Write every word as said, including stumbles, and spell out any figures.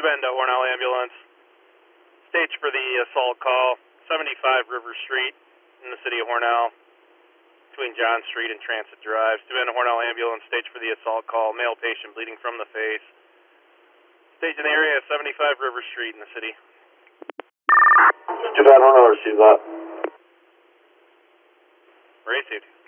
Bend to Hornell Ambulance. Stage for the assault call, seventy-five River Street in the city of Hornell, between John Street and Transit Drive. Stu Bend to Hornell Ambulance, stage for the assault call, male patient bleeding from the face. Stage in the area, seventy-five River Street in the city. Stu Bend, Hornell, receive that. Race safety.